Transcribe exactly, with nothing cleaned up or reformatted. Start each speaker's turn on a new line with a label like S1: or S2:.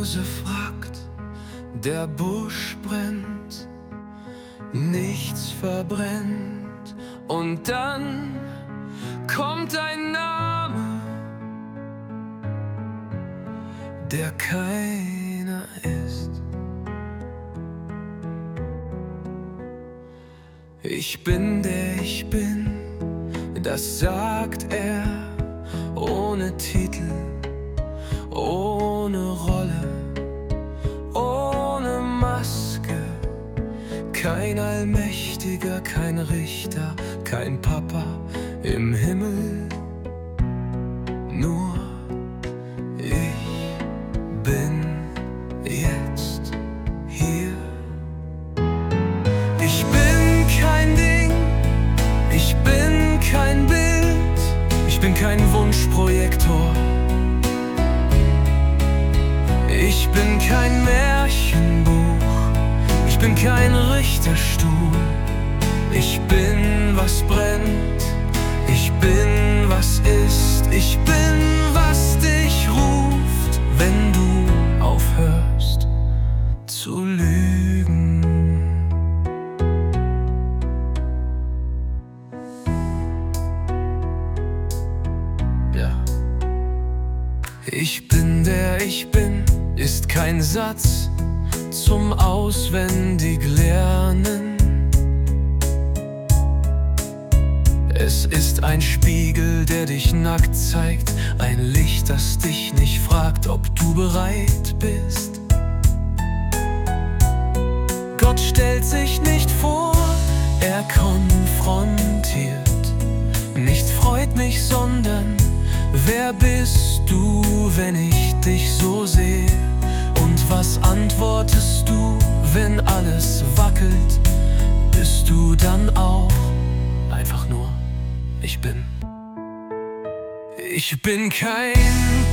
S1: Mose fragt, der Busch brennt, nichts verbrennt. Und dann kommt ein Name, der keiner ist. Ich bin der ich bin, das sagt er, ohne Titel, ohne Rolle, ohne Maske. Kein Allmächtiger, kein Richter, kein Papa im Himmel, nur ich bin jetzt hier. Ich bin kein Ding, ich bin kein Bild, ich bin kein Wunschprojektor. Ich bin kein Märchenbuch, ich bin kein Richterstuhl. Ich bin, was brennt, ich bin, was ist, ich bin, was dich ruft, wenn du aufhörst zu lügen. Ja. Ich bin der ich bin ist kein Satz zum Auswendiglernen. Es ist ein Spiegel, der dich nackt zeigt, ein Licht, das dich nicht fragt, ob du bereit bist. Gott stellt sich nicht vor, er konfrontiert. Nicht freut mich, sondern wer bist du, wenn ich dich so sehe? Und was antwortest du, wenn alles wackelt? Bist du dann auch einfach nur ich bin? Ich bin kein